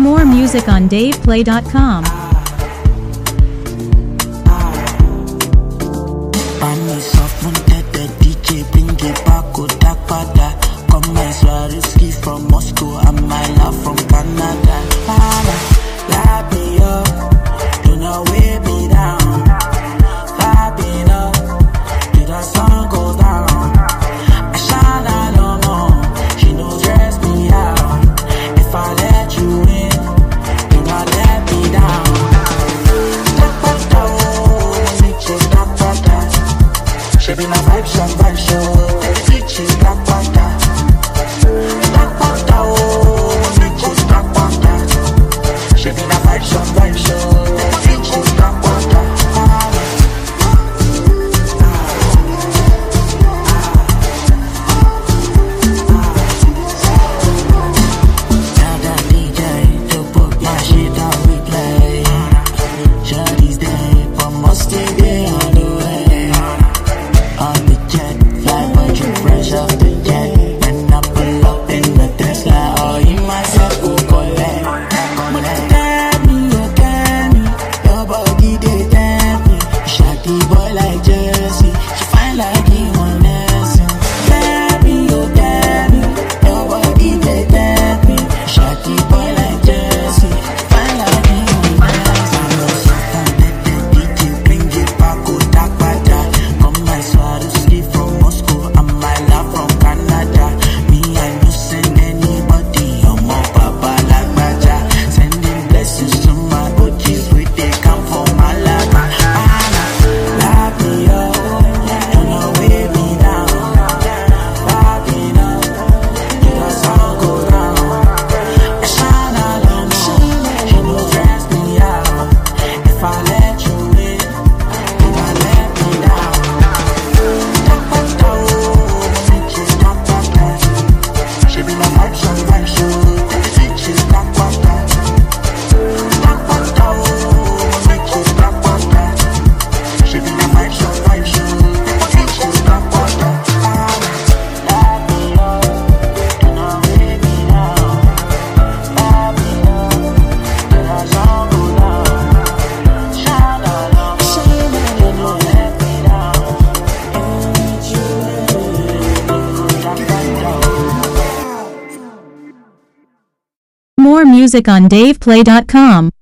More music on DavePlay.com. Pani soft the DJ bring it back, go dark pada. Come my Swarovski from Moscow and my love from Canada. Light me up, do not weigh me down. Light me up, till the sun goes down. I shine, I don't know, she knows dress me out. If I let you in, do not let me down. She be my vibe show, take the teaching, black panda. Black panda, oh, me go black panda. She be my vibe show, take the teaching, black panda. Tell that DJ to put my shit on replay. Shawty's there, but must stay there on the way. On the jet, fly but you fresh off the jet. When I pull up in the Tesla, oh, you myself go collect. When I tell me, you tell me, your body they tell me. Shawty boy like Jersey, she fine like you on Nelson. Tell me, you tell me, your body they tell me. Shawty boy like Jersey, she fine like you on Nelson. I'm no soft the DJ, bring it back, go dark bada. Come my Swarovski from Moscow and my love from Canada. Me, I no send anybody, I'm a papa like Baja. Sending blessings to my OGs, we they come from Malaga. Light me up, do not weigh me down. Light me up, till the sun goes down. I shine, I don't know, she knows dress me out. If I let you in, do not let me down. She be my vibe show, take the teaching, black panda. Black panda, oh, make you black panda. She be my vibe show, take the teaching, black panda. Light me up, do not weigh me down. Light me up, till the sun goes down. Shine along, do not let me down. Ain't you black panda? More music on DavePlay.com.